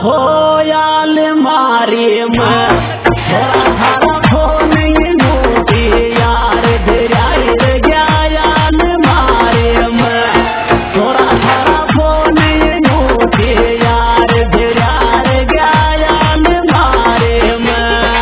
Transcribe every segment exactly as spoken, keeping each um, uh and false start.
हो याल मारी में थोड़ा थारा फोन नूती यार धराई गया याल मारी में थोड़ा थारा फोन नूती यार धराई गया याल मारी में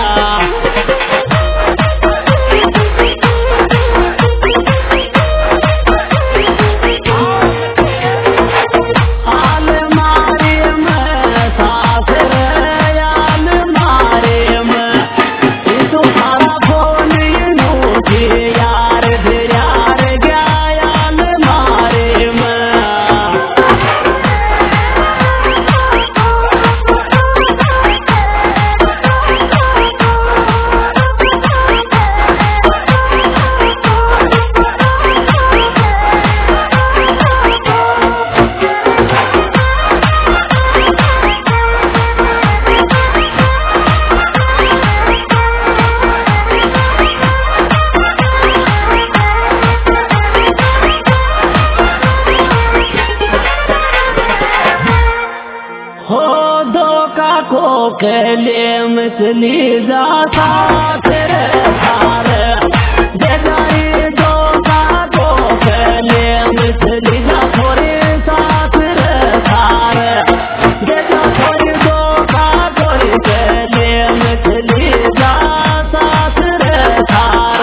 के लिए मछली जाता तेरे थार जगाई धोखा को के लिए मछली जा थोड़ी साथ रे थार जगा थोड़ी धोखा कोई के लिए मछली जा साथ रे थार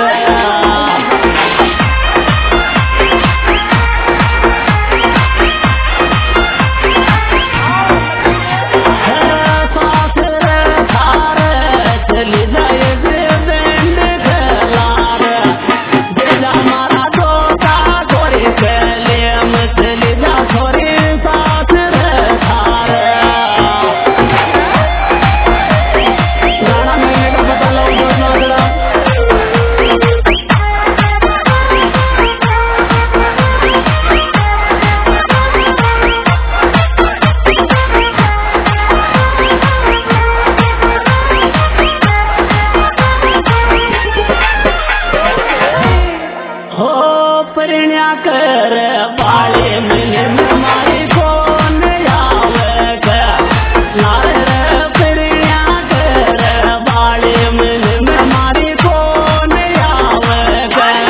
कर बाले में हमारी कौन आवे नारे प्रिया कर बाले में हमारी कौन आवे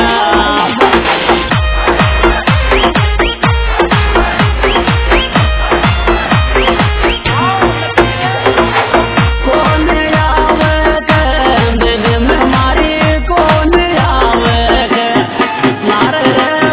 कौन आवे दिल में हमारी कौन आवे नारे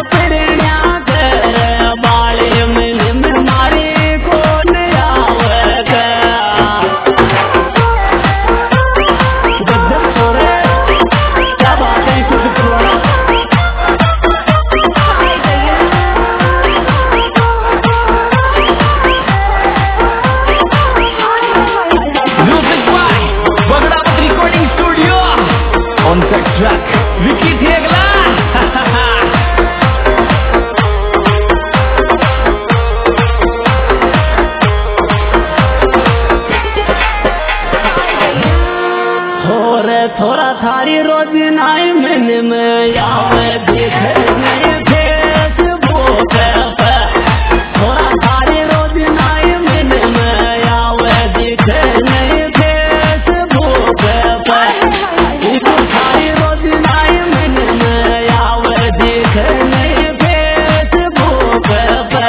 थोड़ा थारी रोज नाई मैंने में आवे दिखे फेसबुक पे थोड़ा थारी रोज नाई मैंने में आवे दिखे नहीं फेसबुक पे थारी रोज नाई मैंने में आवे दिखे नहीं फेसबुक पे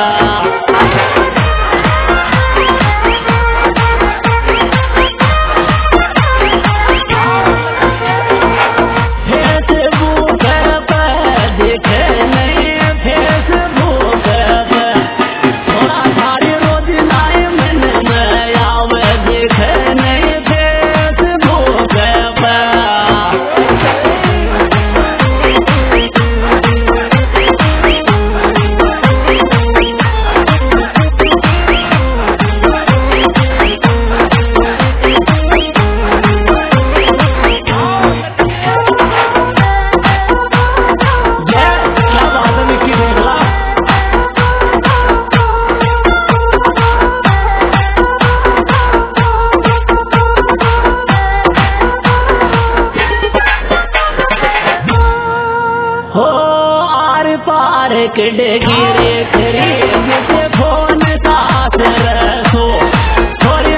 पार्क डेगिरे खरी मुझे फोन साथ रखो थोड़ी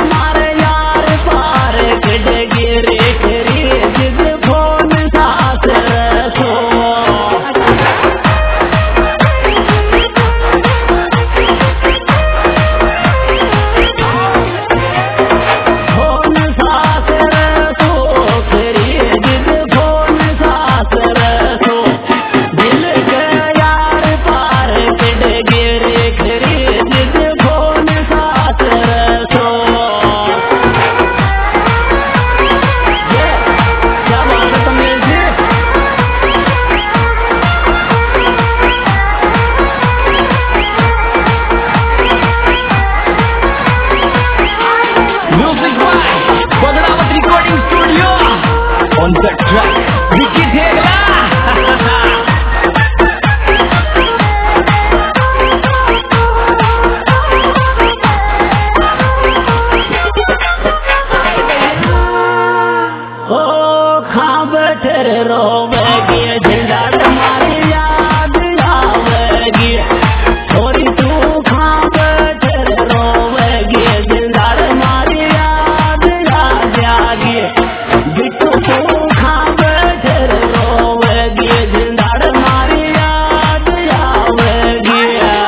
विकी ठेगला रोवेगी झंडा तुम्हारी याद आवेगी छोरी तू खा बैठे रोवेगी झंडा तुम्हारी याद आ जाएगी बिट्टू तू खा बैठे रोवेगी झंडा तुम्हारी याद आवेगी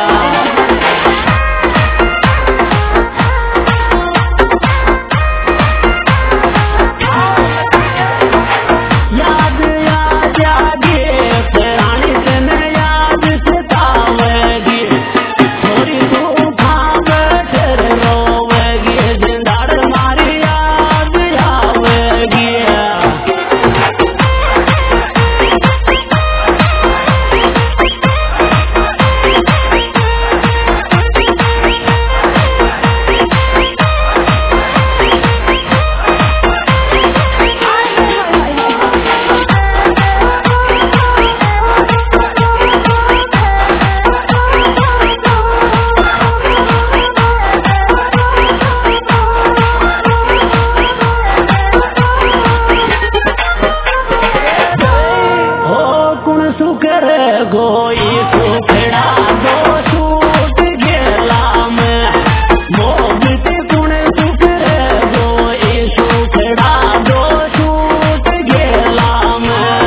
गोई सुखड़ा दो सूट गेला में मोबित गुण सुखरे गोई सुखड़ा दो सूट गेला में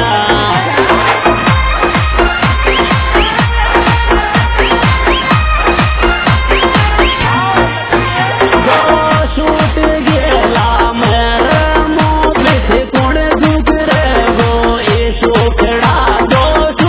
दो सूट गेला में मोबित गुण सुखरे गोई सुखड़ा दो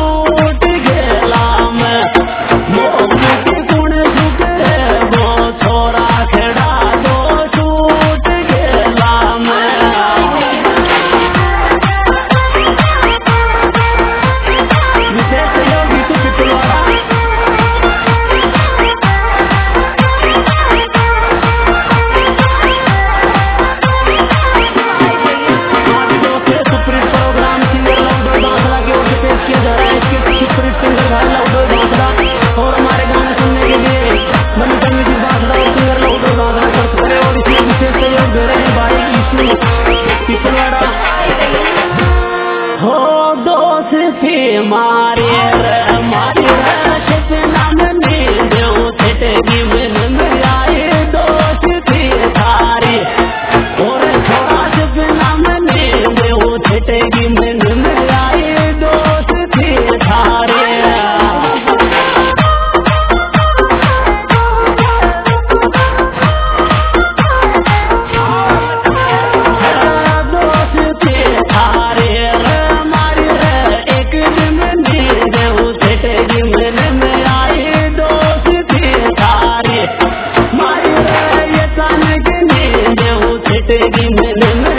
हो दोस्ती मारे रे मारे सपना में देव छटगी मन में आए दोस्ती थारी और थोड़ा सपना में देव छटगी मन में आए दोस्ती थारे Baby,